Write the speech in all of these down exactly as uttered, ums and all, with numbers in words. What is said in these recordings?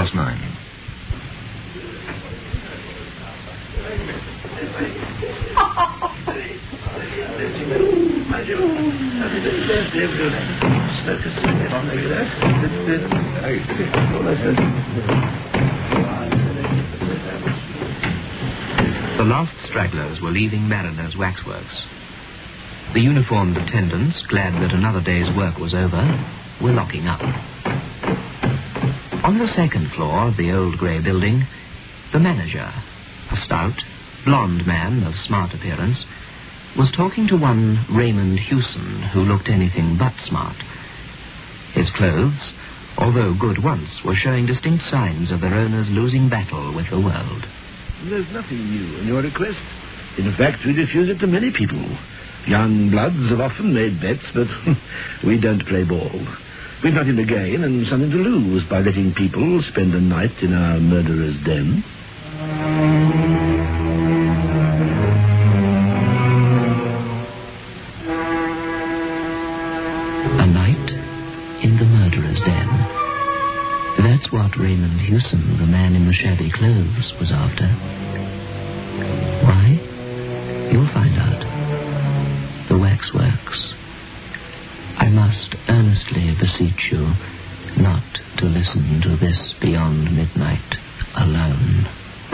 past nine. The last stragglers were leaving Mariner's Waxworks. The uniformed attendants, glad that another day's work was over, were locking up. On the second floor of the old grey building, the manager, a stout, blond man of smart appearance, was talking to one Raymond Hewson, who looked anything but smart. His clothes, although good once, were showing distinct signs of their owner's losing battle with the world. There's nothing new in your request. In fact, we refuse it to many people. Young bloods have often made bets, but we don't play ball. We've nothing to gain and something to lose by letting people spend a night in our murderer's den. A night in the murderer's den. That's what Raymond Hewson, the man in the shabby clothes, was after. Why? You'll find out. The Waxworks. I must earnestly beseech you not to listen to this Beyond Midnight alone.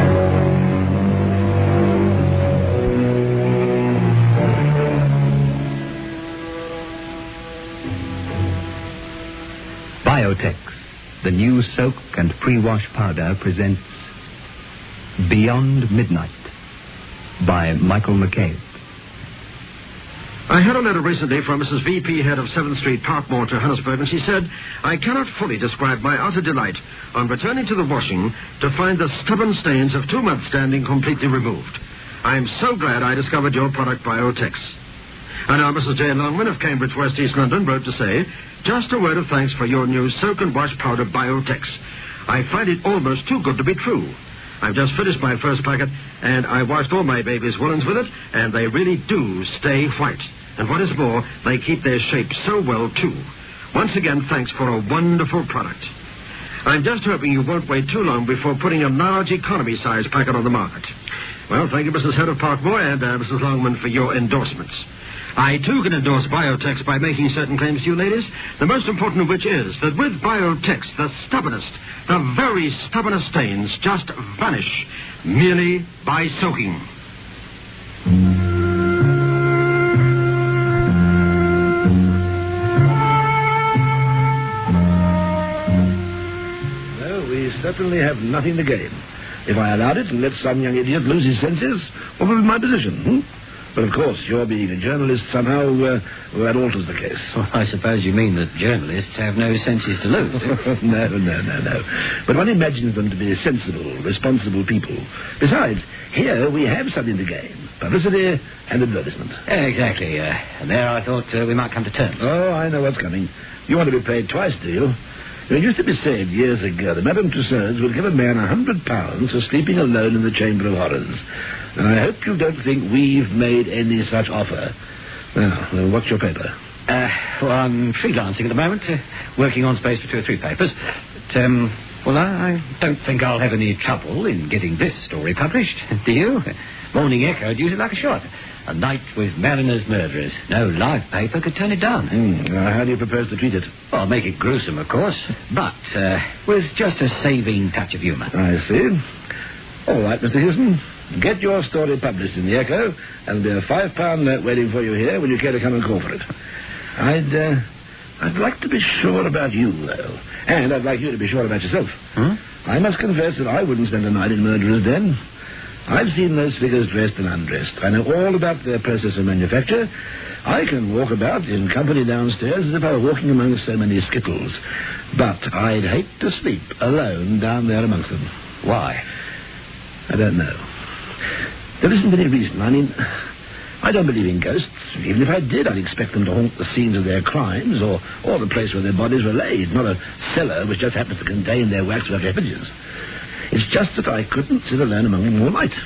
Biotex, the new soak and pre-wash powder, presents Beyond Midnight by Michael McCabe. I had a letter recently from Missus V P, head of seventh Street, Parkmore, Johannesburg, and she said, I cannot fully describe my utter delight on returning to the washing to find the stubborn stains of two months' standing completely removed. I am so glad I discovered your product, Biotex. And now Missus J. Longman of Cambridge, West East London, wrote to say, just a word of thanks for your new soak and wash powder, Biotex. I find it almost too good to be true. I've just finished my first packet, and I washed all my baby's woolens with it, and they really do stay white. And what is more, they keep their shape so well, too. Once again, thanks for a wonderful product. I'm just hoping you won't wait too long before putting a large economy-size packet on the market. Well, thank you, Missus Head of Parkmore, and uh, Missus Longman, for your endorsements. I, too, can endorse Biotex by making certain claims to you, ladies, the most important of which is that with Biotex, the stubbornest, the very stubbornest stains just vanish merely by soaking. Certainly have nothing to gain. If I allowed it and let some young idiot lose his senses, what would be my position? Hmm? But of course, your being a journalist somehow, uh, well, that alters the case. Well, I suppose you mean that journalists have no senses to lose. no, no, no, no. But one imagines them to be sensible, responsible people. Besides, here we have something to gain. Publicity and advertisement. Exactly. Uh, and there I thought uh, we might come to terms. Oh, I know what's coming. You want to be paid twice, do you? It used to be said years ago that Madame Tussauds would give a man a hundred pounds for sleeping alone in the Chamber of Horrors. And I hope you don't think we've made any such offer. Now, well, what's your paper? Uh, well, I'm freelancing at the moment, uh, working on space for two or three papers. But, um, well, I, I don't think I'll have any trouble in getting this story published. Do you? Morning Echo would use it like a shot. A night with Mariner's murderers. No live paper could turn it down. Mm, uh, how do you propose to treat it? Well, I'll make it gruesome, of course, but uh, with just a saving touch of humour. I see. All right, Mister Hewson. Get your story published in the Echo, and there'll be a five-pound note waiting for you here when you care to come and call for it. I'd, uh, I'd like to be sure about you, though. And I'd like you to be sure about yourself. Huh? I must confess that I wouldn't spend a night in murderer's den. I've seen those figures dressed and undressed. I know all about their process of manufacture. I can walk about in company downstairs as if I were walking among so many skittles. But I'd hate to sleep alone down there amongst them. Why? I don't know. There isn't any reason. I mean, I don't believe in ghosts. Even if I did, I'd expect them to haunt the scenes of their crimes or, or the place where their bodies were laid, not a cellar which just happens to contain their waxwork effigies. It's just that I couldn't sit alone among them all night.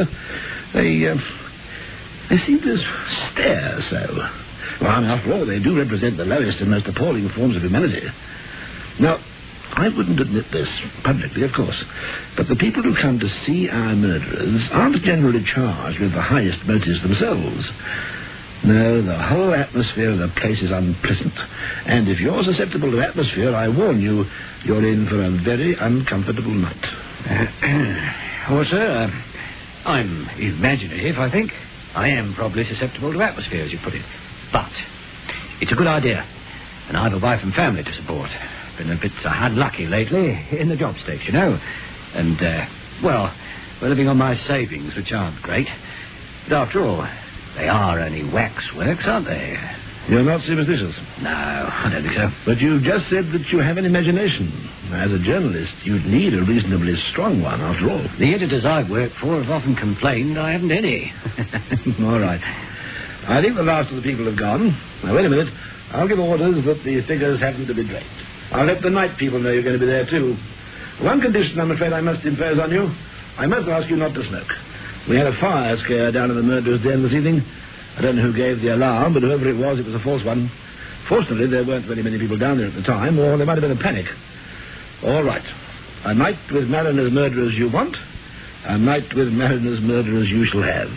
They, uh, they seem to stare so. Well, after all, they do represent the lowest and most appalling forms of humanity. Now, I wouldn't admit this publicly, of course, but the people who come to see our murderers aren't generally charged with the highest motives themselves. No, the whole atmosphere of the place is unpleasant, and if you're susceptible to atmosphere, I warn you, you're in for a very uncomfortable night. Well, sir, uh, I'm imaginative, I think. I am probably susceptible to atmosphere, as you put it. But it's a good idea, and I've a wife and family to support. Been a bit uh, unlucky lately in the job stakes, you know. And, uh, well, we're living on my savings, which aren't great. But after all, they are only waxworks, aren't they? You're not superstitious? No, I don't think so. But you just said that you have an imagination. As a journalist, you'd need a reasonably strong one, after all. The editors I've worked for have often complained I haven't any. All right. I think the last of the people have gone. Now, wait a minute. I'll give orders that the figures haven't to be draped. I'll let the night people know you're going to be there, too. One condition, I'm afraid, I must impose on you. I must ask you not to smoke. We had a fire scare down in the murderer's den this evening. I don't know who gave the alarm, but whoever it was, it was a false one. Fortunately, there weren't very many people down there at the time, or there might have been a panic. All right. A night with Mariner's murderers you want. A night with Mariner's murderers you shall have.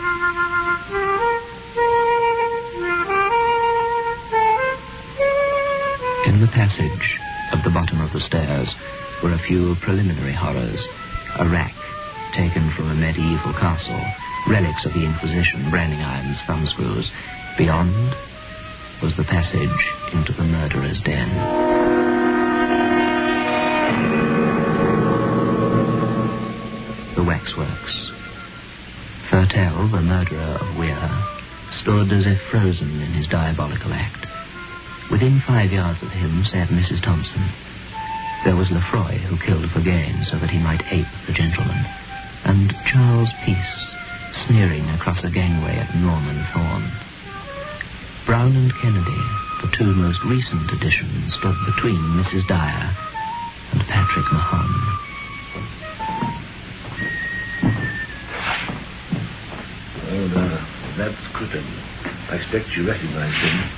In the passage at the bottom of the stairs were a few preliminary horrors. A rack taken from a medieval castle, relics of the Inquisition, branding irons, thumbscrews. Beyond was the passage into the murderer's den. The waxworks. Thurtell, the murderer of Weir, stood as if frozen in his diabolical act. Within five yards of him sat Missus Thompson. There was Lefroy, who killed for gain so that he might ape the gentleman, and Charles Peace, sneering across a gangway at Norman Thorne. Brown and Kennedy, the two most recent additions, stood between Missus Dyer and Patrick Mahon. Oh, no, that's Crippen. I expect you recognize him.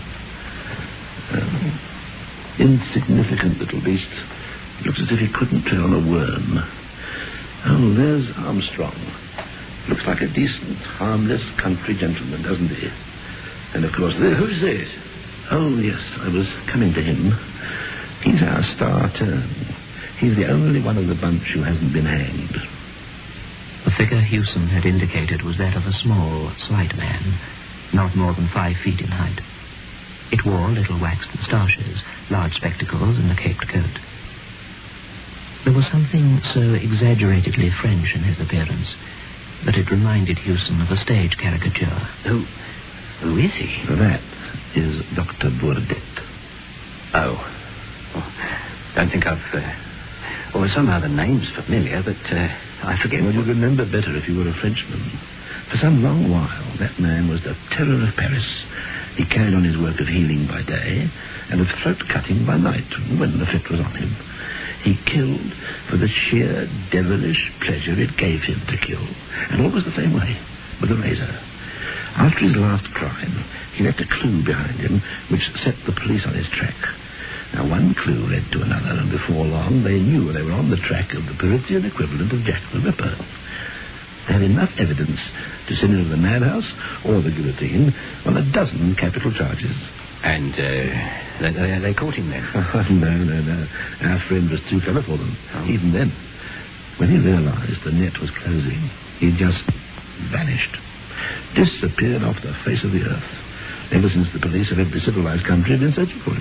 Um, insignificant little beast. Looks as if he couldn't tread on a worm. Oh, there's Armstrong. Looks like a decent, harmless country gentleman, doesn't he? And, of course, this... Who's this? Oh, yes, I was coming to him. He's our star turn. He's the only one of the bunch who hasn't been hanged. The figure Hewson had indicated was that of a small, slight man, not more than five feet in height. It wore little waxed moustaches, large spectacles, and a caped coat. There was something so exaggeratedly French in his appearance that it reminded Hewson of a stage caricature. Who... who is he? That is Doctor Bourdet. Oh. oh. Don't think I've... Uh... Well, somehow the name's familiar, but uh, I forget... Well, you'd remember better if you were a Frenchman. For some long while, that man was the terror of Paris. He carried on his work of healing by day and of throat cutting by night, when the fit was on him. He killed for the sheer devilish pleasure it gave him to kill. And always the same way, with a razor. After his last crime, he left a clue behind him which set the police on his track. Now, one clue led to another, and before long they knew they were on the track of the Parisian equivalent of Jack the Ripper. They had enough evidence to send him to the madhouse or the guillotine on a dozen capital charges. And, uh, they, they, they caught him then? Oh, no, no, no. Our friend was too clever for them, oh. Even then. When he realized the net was closing, he just vanished. Disappeared off the face of the earth. Ever since the police of every civilized country have been searching for him.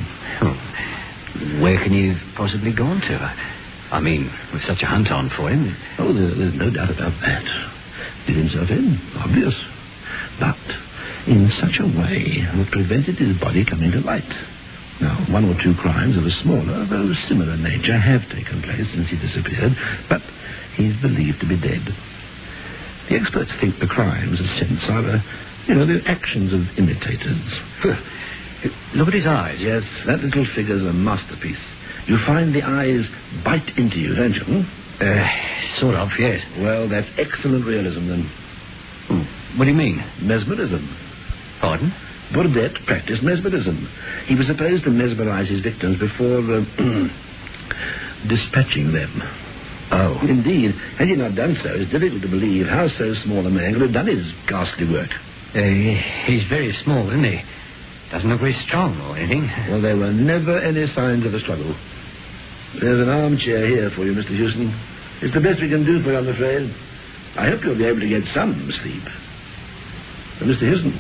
Oh. Where can he have possibly gone to? I mean, with such a hunt on for him. Oh, there, there's no doubt about that. Did himself in, obvious. But in such a way that prevented his body coming to light. Now, one or two crimes of a smaller, though similar nature have taken place since he disappeared, but he's believed to be dead. The experts think the crimes, in a sense, are, uh, you know, the actions of imitators. Look at his eyes. Yes, that little figure's a masterpiece. You find the eyes bite into you, don't you? Uh, sort of, yes. Well, that's excellent realism, then. Hmm. What do you mean? Mesmerism. Pardon? Bourdet practiced mesmerism. He was supposed to mesmerize his victims before... Uh, dispatching them. Oh. Indeed, had he not done so, it's difficult to believe how so small a man could have done his ghastly work. Uh, he's very small, isn't he? Doesn't look very strong or anything. Well, there were never any signs of a struggle. There's an armchair here for you, Mister Houston. It's the best we can do for you, I'm afraid. I hope you'll be able to get some sleep. Uh, Mister Houston.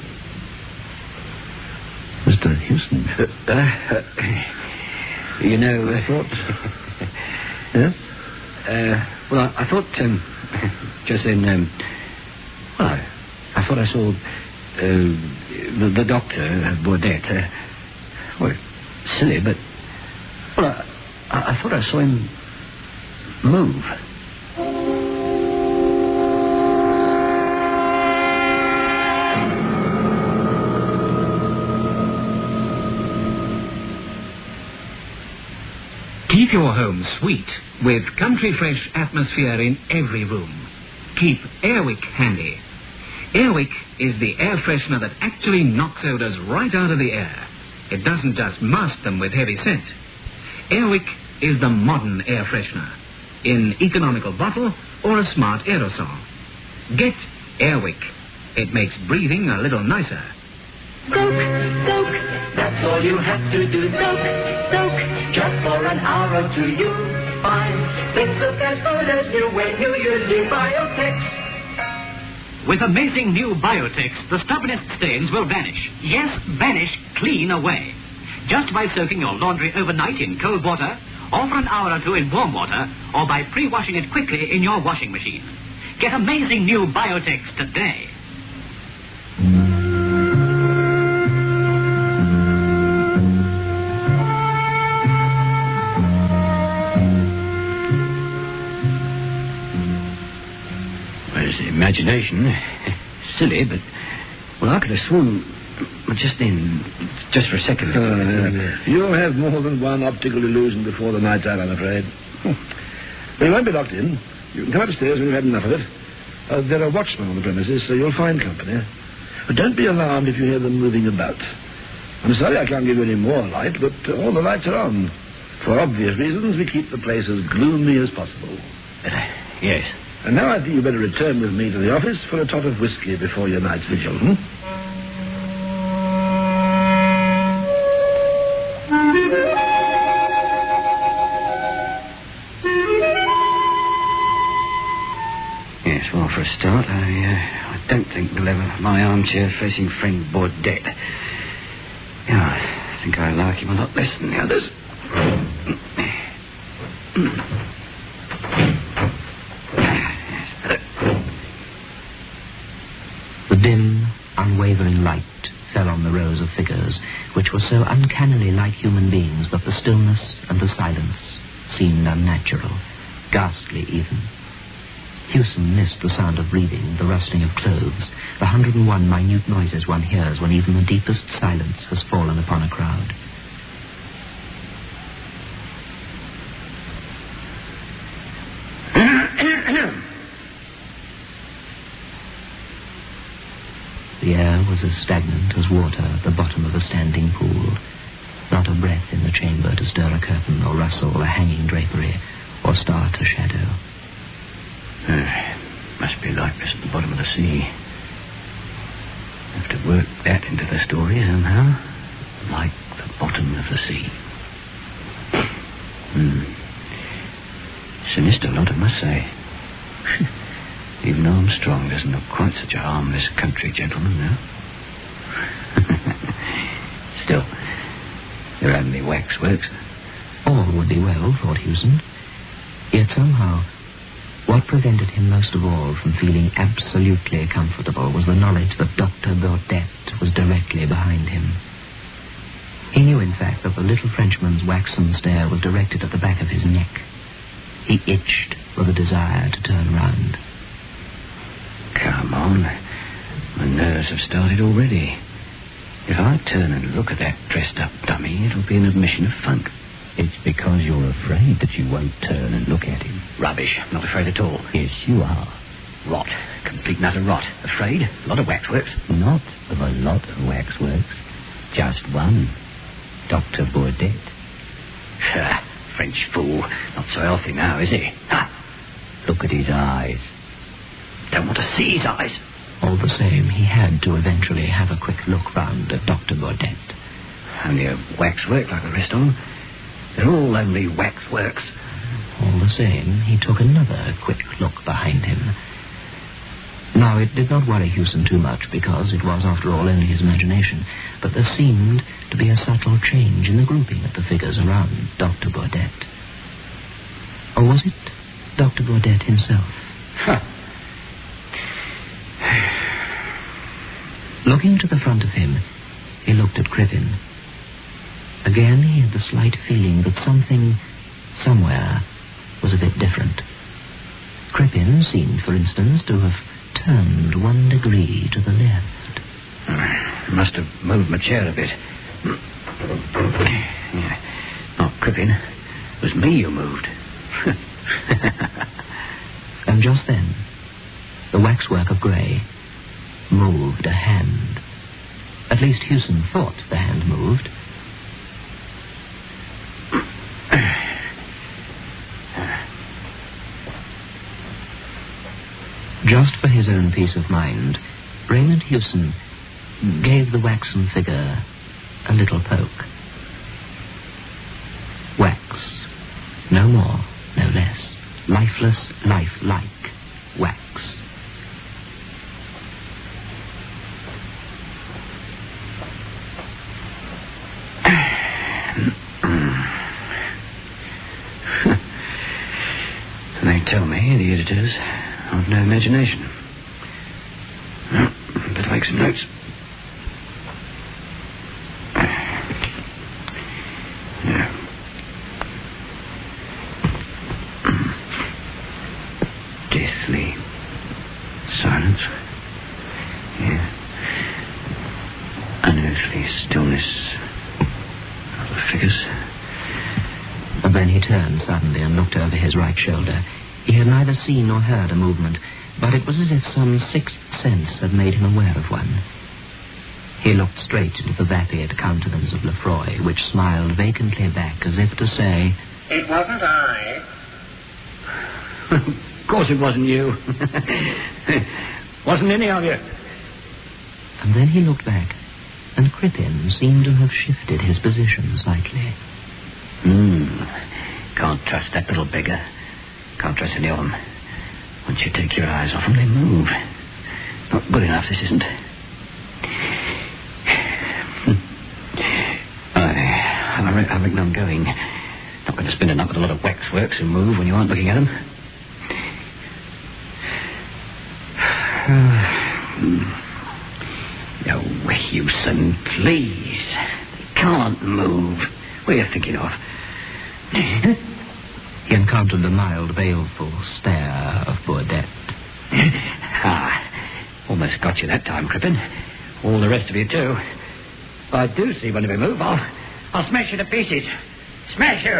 Mister Houston. Uh, uh, you know... I thought... yes? Uh, well, I, I thought, um, just then, um, well, I, I thought I saw, uh, the, the doctor, uh, Baudet, uh, well, silly, but, well, I, I, I thought I saw him move. Keep your home sweet with country fresh atmosphere in every room. Keep Airwick handy. Airwick is the air freshener that actually knocks odors right out of the air. It doesn't just mask them with heavy scent. Airwick is the modern air freshener in economical bottle or a smart aerosol. Get Airwick. It makes breathing a little nicer. Soak, soak, that's all you have to do. Soak, soak, just for an hour or two you'll find things look as good as new when you use new Biotex. With amazing new Biotex, the stubbornest stains will vanish. Yes, vanish clean away. Just by soaking your laundry overnight in cold water, or for an hour or two in warm water, or by pre-washing it quickly in your washing machine. Get amazing new Biotex today. Imagination. Silly, but... Well, I could have sworn... Just then... Just for a second. Oh, yeah. You'll have more than one optical illusion before the night's out, I'm afraid. Well, you won't be locked in. You can come upstairs when you've had enough of it. Uh, there are watchmen on the premises, so you'll find company. But don't be alarmed if you hear them moving about. I'm sorry I can't give you any more light, but uh, all the lights are on. For obvious reasons, we keep the place as gloomy as possible. Uh, yes. And now I think you better return with me to the office for a tot of whiskey before your night's vigil, hmm? Yes, well, for a start, I, uh, I don't think we'll ever have my armchair facing friend Baudet. Yeah, I think I like him a lot less than the others. The dim, unwavering light fell on the rows of figures, which were so uncannily like human beings that the stillness and the silence seemed unnatural, ghastly even. Hewson missed the sound of breathing, the rustling of clothes, the hundred and one minute noises one hears when even the deepest silence has fallen upon a crowd. The air was as stagnant as water at the bottom of a standing pool. Not a breath in the chamber to stir a curtain or rustle a hanging drapery or start a shadow. Uh, must be like this at the bottom of the sea. Have to work that into the story somehow. Like the bottom of the sea. Hmm. Sinister lot, I must say. Even Armstrong doesn't look quite such a harmless country gentleman now. Still, there are only waxworks. All would be well, thought Hewson. Yet somehow, what prevented him most of all from feeling absolutely comfortable was the knowledge that Doctor Baudet was directly behind him. He knew, in fact, that the little Frenchman's waxen stare was directed at the back of his neck. He itched with a desire to turn round. Come on. My nerves have started already. If I turn and look at that dressed-up dummy, it'll be an admission of funk. It's because you're afraid that you won't turn and look at him. Rubbish. Not afraid at all. Yes, you are. Rot. Complete and utter rot. Afraid? A lot of waxworks. Not of a lot of waxworks. Just one. Doctor Baudet. French fool. Not so healthy now, is he? Ha! Look at his eyes. Don't want to see his eyes. All the same, he had to eventually have a quick look round at Doctor Baudet. Only a waxwork like the rest of them. They're all only waxworks. All the same, he took another quick look behind him. Now, it did not worry Hewson too much, because it was, after all, only his imagination. But there seemed to be a subtle change in the grouping of the figures around Doctor Baudet. Or was it Doctor Baudet himself? Huh. Looking to the front of him, he looked at Crippen. Again, he had the slight feeling that something, somewhere, was a bit different. Crippen seemed, for instance, to have turned one degree to the left. I must have moved my chair a bit. Yeah. Not Crippen. It was me who moved. And just then, the waxwork of grey moved a hand. At least Hewson thought the hand moved. Just for his own peace of mind, Raymond Hewson gave the waxen figure a little poke. Wax. No more, no less. Lifeless, lifelike wax. They tell me, the editors, I've no imagination. Well, better make some notes. Yeah. Deathly silence. Yeah. Unearthly stillness of the figures. And then he turned suddenly and looked over his right shoulder. He had neither seen nor heard a movement, but it was as if some sixth sense had made him aware of one. He looked straight into the vapid countenance of Lefroy, which smiled vacantly back as if to say, "It wasn't I." Of course it wasn't you. Wasn't any of you. And then he looked back, and Crippen seemed to have shifted his position slightly. Hmm. Can't trust that little beggar. Can't trust any of them. Once you take your eyes off them, they move. Not good enough, this isn't. I, I, re- I reckon I'm going. Not going to spend a night with a lot of waxworks who move when you aren't looking at them. No, Hewson, please. They can't move. What are you thinking of? He encountered the mild, baleful stare of Baudet. Ah, almost got you that time, Crippen. All the rest of you, too. If I do see one of you move, I'll, I'll smash you to pieces. Smash you!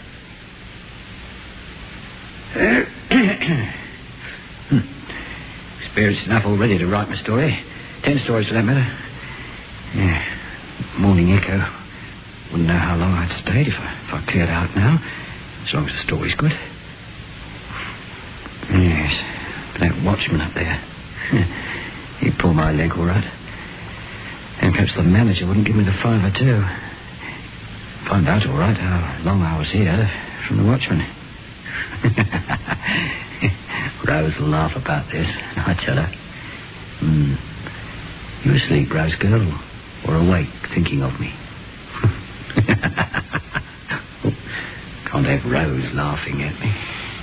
hmm. Experienced enough already to write my story. Ten stories for that matter. Yeah. Morning Echo. Wouldn't know how long I'd stayed if I, if I cleared out now. As long as the story's good. Yes. But that watchman up there. He'd pull my leg all right. And perhaps the manager wouldn't give me the five or two. Find out all right how long I was here from the watchman. Rose will laugh about this, I tell her. Hmm. You asleep, Rose girl, or awake thinking of me? Can't have Rose laughing at me.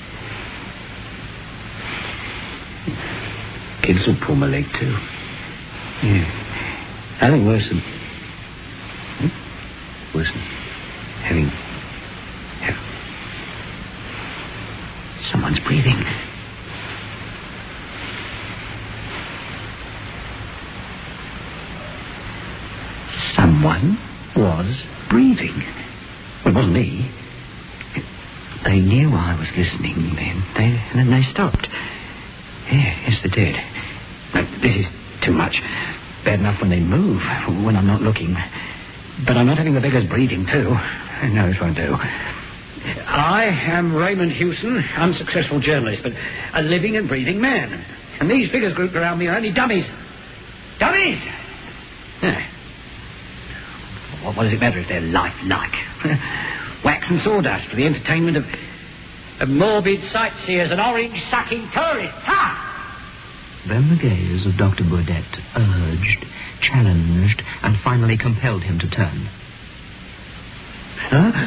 Kids will pull my leg too. Yeah. Nothing worse than... Hmm? Worse than having... Have... Someone's breathing. Someone was breathing. Well, it wasn't me. They knew I was listening then, they, and then they stopped. Yeah, yes, they did. Now, this is too much. Bad enough when they move, when I'm not looking. But I'm not having the beggars breathing, too. No, this won't do. I am Raymond Hewson, unsuccessful journalist, but a living and breathing man. And these figures grouped around me are only dummies. Dummies! Yeah. What, what does it matter if they're lifelike? Wax and sawdust for the entertainment of, of morbid sightseers and orange-sucking tourists. Ha! Then the gaze of Doctor Burdett urged, challenged, and finally compelled him to turn. Huh?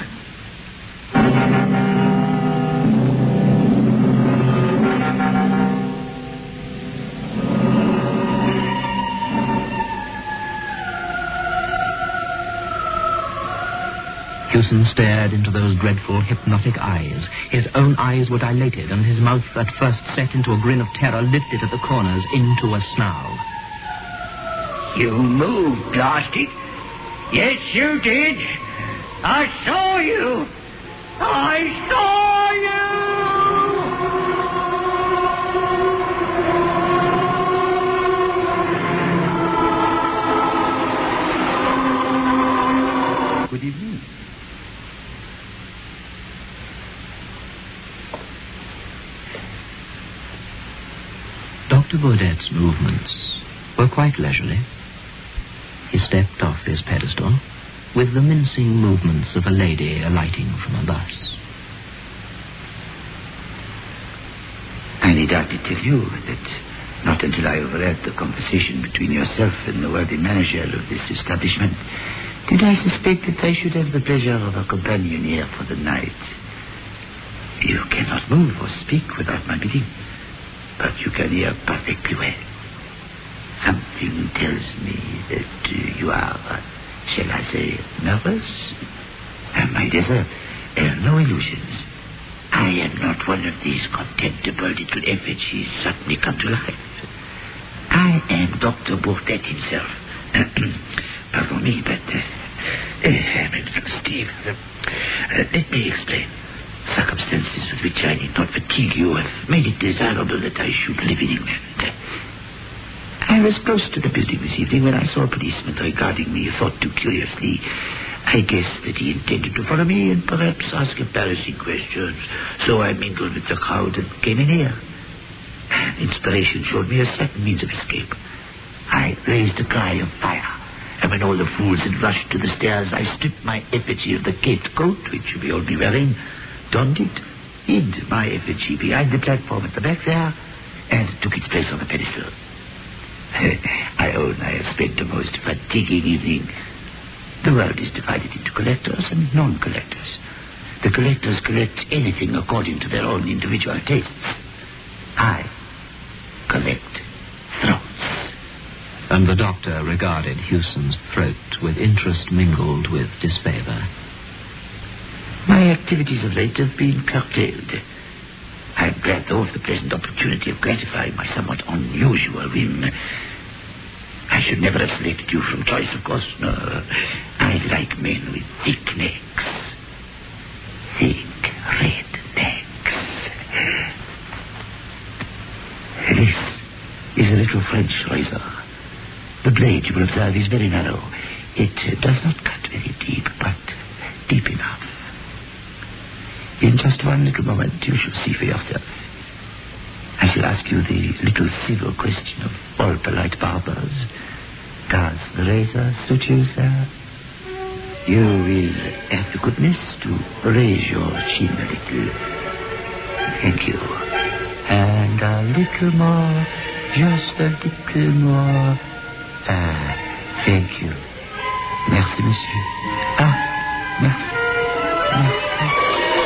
Hewson stared into those dreadful, hypnotic eyes. His own eyes were dilated, and his mouth, at first set into a grin of terror, lifted at the corners into a snarl. You moved, blasted. Yes, you did. I saw you. I saw you. Good evening. Doctor Burdett's movements were quite leisurely. He stepped off his pedestal with the mincing movements of a lady alighting from a bus. I need hardly tell you that not until I overheard the conversation between yourself and the worthy manager of this establishment did I suspect that I should have the pleasure of a companion here for the night. You cannot move or speak without my bidding, but you can hear perfectly well. Something tells me that uh, you are, uh, shall I say, nervous? And my desert, have no illusions. I am not one of these contemptible little effigies suddenly come to life. I am Doctor Burdett himself. Pardon me, but uh, uh, Steve, uh, uh, let me explain. Circumstances with which I need not fatigue you have made it desirable that I should live in England. I was close to the building this evening when I saw a policeman regarding me, thought too curiously. I guessed that he intended to follow me and perhaps ask embarrassing questions, so I mingled with the crowd and came in here. Inspiration showed me a certain means of escape. I raised a cry of fire, and when all the fools had rushed to the stairs, I stripped my effigy of the caped coat, which you behold me wearing, donned it, hid my effigy behind the platform at the back there, and took its place on the pedestal. I own I have spent a most fatiguing evening. The world is divided into collectors and non-collectors. The collectors collect anything according to their own individual tastes. I collect throats. And the doctor regarded Hewson's throat with interest mingled with disfavor. My activities of late have been curtailed. I am glad, though, of the pleasant opportunity of gratifying my somewhat unusual whim. I should never have selected you from choice, of course. No, I like men with thick necks. Thick red necks. This is a little French razor. The blade, you will observe, is very narrow. It does not cut very deep, but deep enough. In just one little moment, you shall see for yourself. I shall ask you the little civil question of all polite barbers. Does the razor suit you, sir? You will have the goodness to raise your chin a little. Thank you. And a little more, just a little more. Ah, thank you. Merci, monsieur. Ah, merci. Merci.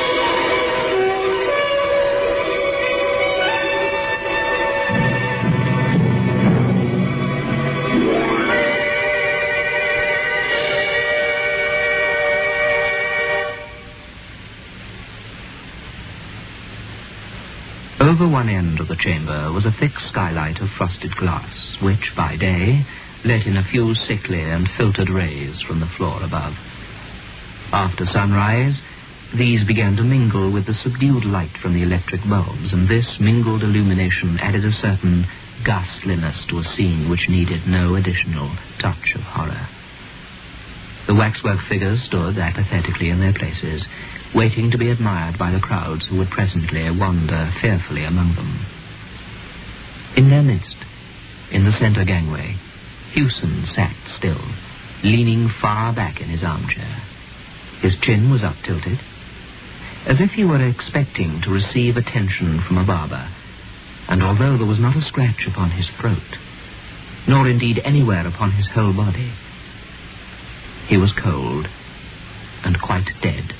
Over one end of the chamber was a thick skylight of frosted glass, which, by day, let in a few sickly and filtered rays from the floor above. After sunrise, these began to mingle with the subdued light from the electric bulbs, and this mingled illumination added a certain ghastliness to a scene which needed no additional touch of horror. The waxwork figures stood apathetically in their places, waiting to be admired by the crowds who would presently wander fearfully among them. In their midst, in the centre gangway, Hewson sat still, leaning far back in his armchair. His chin was up-tilted, as if he were expecting to receive attention from a barber, and although there was not a scratch upon his throat, nor indeed anywhere upon his whole body, he was cold and quite dead.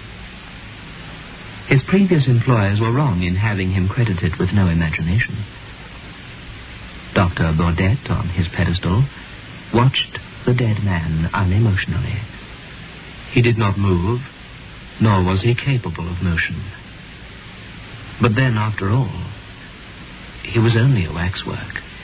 His previous employers were wrong in having him credited with no imagination. Doctor Baudet, on his pedestal, watched the dead man unemotionally. He did not move, nor was he capable of motion. But then, after all, he was only a waxwork.